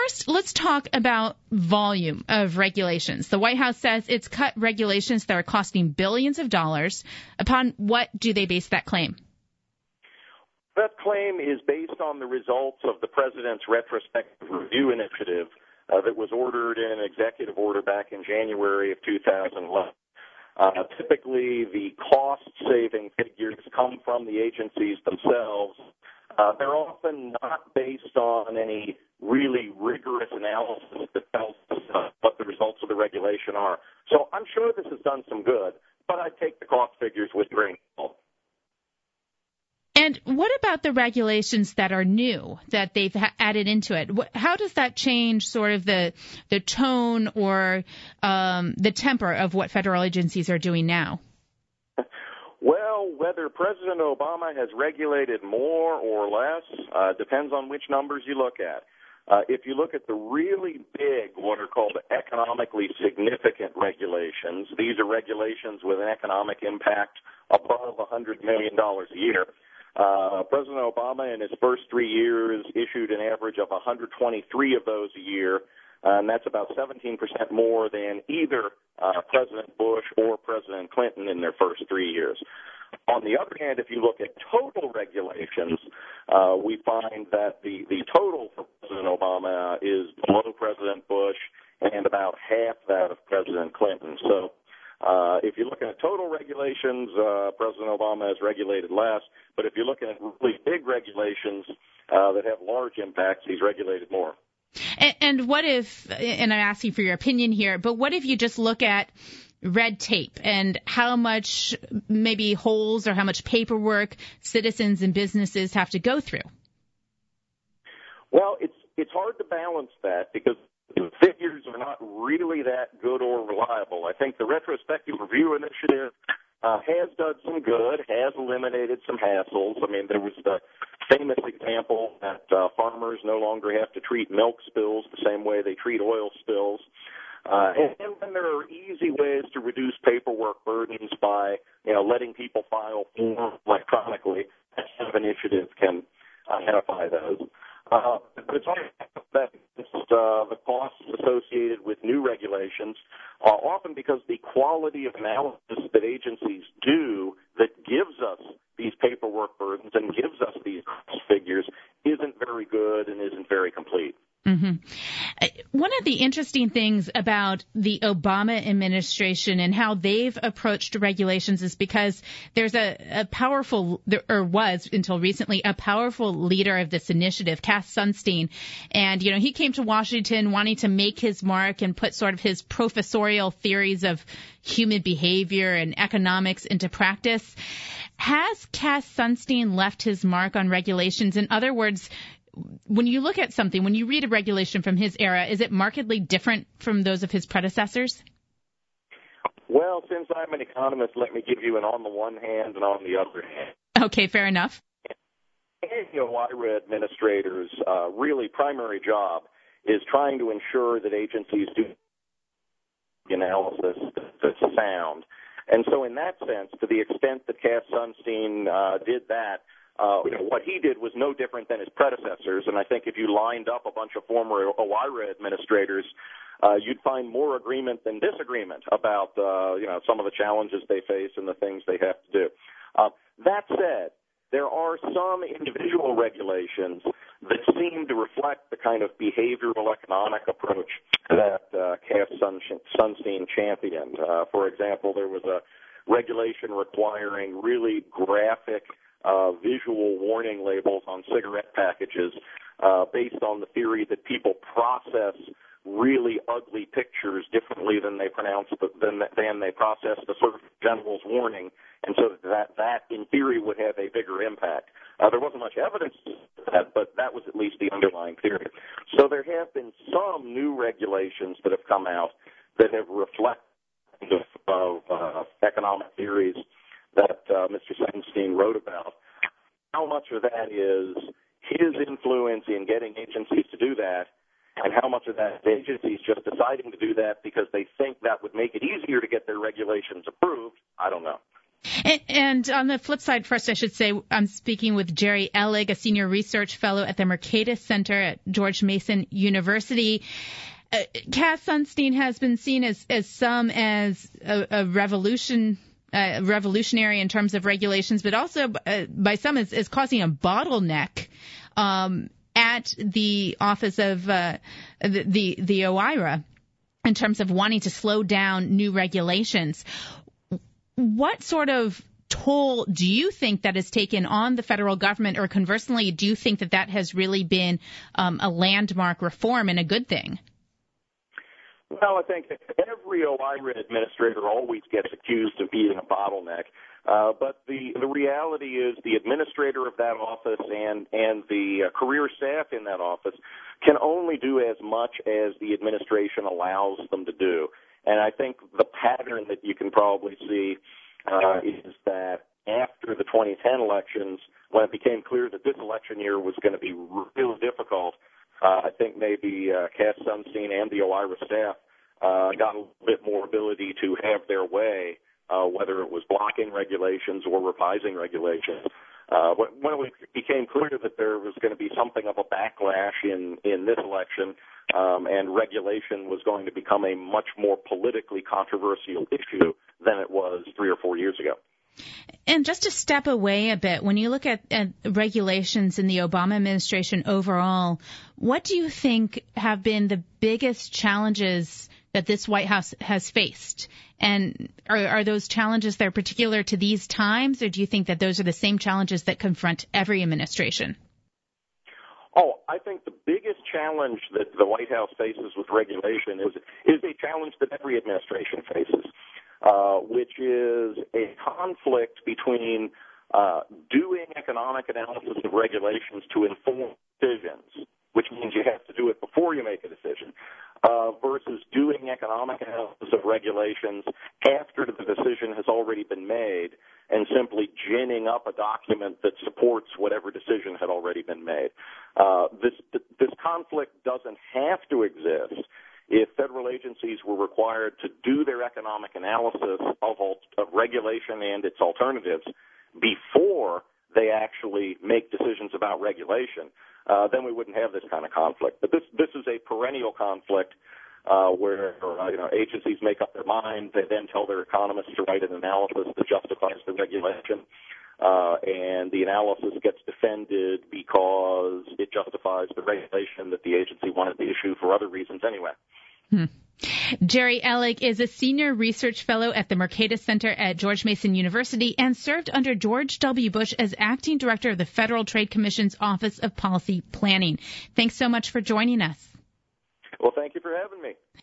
first, let's talk about volume of regulations. The White House says it's cut regulations that are costing billions of dollars. Upon what do they base that claim? That claim is based on the results of the president's retrospective review initiative that was ordered in an executive order back in January of 2011. Typically, the cost-saving figures come from the agencies themselves. They're often not based on any really rigorous analysis that tells us what the results of the regulation are. So I'm sure this has done some good, but I take the cost figures with a grain of salt. And what about the regulations that are new that they've added into it? How does that change sort of the tone or the temper of what federal agencies are doing now? Well, whether President Obama has regulated more or less depends on which numbers you look at. If you look at the really big, what are called economically significant regulations, these are regulations with an economic impact above $100 million a year. President Obama in his first 3 years issued an average of 123 of those a year, and that's about 17% more than either President Bush or President Clinton in their first 3 years. On the other hand, if you look at total regulations, we find that the total for President Obama is below President Bush and about half that of President Clinton. So if you look at total regulations, President Obama has regulated less. But if you're looking at really big regulations that have large impacts, he's regulated more. And what if, and I'm asking for your opinion here, but what if you just look at red tape and how much maybe holes or how much paperwork citizens and businesses have to go through? Well, it's hard to balance that because the figures are not really that good or reliable. I think the retrospective review initiative has done some good, has eliminated some hassles. I mean, there was the famous example that farmers no longer have to treat milk spills the same way they treat oil spills. And then there are easy ways to reduce paperwork burdens by, letting people file forms electronically. That kind of initiative can identify those. But it's hard that the costs associated with new regulations, often because the quality of analysis that agencies do that gives us these paperwork burdens and gives us these cost figures isn't very good and isn't very complete. Mm-hmm. One of the interesting things about the Obama administration and how they've approached regulations is because there's a powerful, or was until recently, a powerful leader of this initiative, Cass Sunstein. And, he came to Washington wanting to make his mark and put sort of his professorial theories of human behavior and economics into practice. Has Cass Sunstein left his mark on regulations? In other words, when you look at something, when you read a regulation from his era, is it markedly different from those of his predecessors? Well, since I'm an economist, let me give you an on the one hand and on the other hand. Okay, fair enough. IRA administrators' really primary job is trying to ensure that agencies do analysis that's sound. And so in that sense, to the extent that Cass Sunstein did that, what he did was no different than his predecessors, and I think if you lined up a bunch of former OIRA administrators, you'd find more agreement than disagreement about, some of the challenges they face and the things they have to do. That said, there are some individual regulations that seem to reflect the kind of behavioral economic approach that Cass Sunstein championed. For example, there was a regulation requiring really graphic visual warning labels on cigarette packages based on the theory that people process really ugly pictures differently than they process the sort of general's warning, and so that in theory would have a bigger impact. There wasn't much evidence for that, but that was at least the underlying theory. So there have been some new regulations that have come out that have reflected of economic theories that Mr. Sunstein wrote about. How much of that is his influence in getting agencies to do that, and how much of that is agencies just deciding to do that because they think that would make it easier to get their regulations approved, I don't know. And on the flip side, first I should say I'm speaking with Jerry Ellig, a senior research fellow at the Mercatus Center at George Mason University. Cass Sunstein has been seen as a revolutionary in terms of regulations, but also by some as causing a bottleneck at the office of the OIRA in terms of wanting to slow down new regulations. What sort of toll do you think that is taken on the federal government, or conversely, do you think that has really been a landmark reform and a good thing? Well, I think every OIRA administrator always gets accused of being a bottleneck. But the reality is the administrator of that office and the career staff in that office can only do as much as the administration allows them to do. And I think the pattern that you can probably see is that after the 2010 elections, when it became clear that this election year was going to be real difficult, I think maybe Cass Sunstein and the OIRA staff got a little bit more ability to have their way, whether it was blocking regulations or revising regulations. When it became clear that there was going to be something of a backlash in this election, and regulation was going to become a much more politically controversial issue than it was 3 or 4 years ago. And just to step away a bit, when you look at regulations in the Obama administration overall, what do you think have been the biggest challenges that this White House has faced? And are those challenges that are particular to these times, or do you think that those are the same challenges that confront every administration? Oh, I think the biggest challenge that the White House faces with regulation is a challenge that every administration faces, which is a conflict between doing economic analysis of regulations to inform decisions, which means you have to do it before you make a decision, versus doing economic analysis of regulations after the decision has already been made and simply ginning up a document that supports whatever decision had already been made. This conflict doesn't have to exist if federal agencies were required to do their economic analysis of regulation and its alternatives before they actually make decisions about regulation. Then we wouldn't have this kind of conflict. But this is a perennial conflict where agencies make up their mind. They then tell their economists to write an analysis that justifies the regulation, and the analysis gets defended because it justifies the regulation that the agency wanted to issue for other reasons anyway. Jerry Ellig is a senior research fellow at the Mercatus Center at George Mason University and served under George W. Bush as acting director of the Federal Trade Commission's Office of Policy Planning. Thanks so much for joining us. Well, thank you for having me.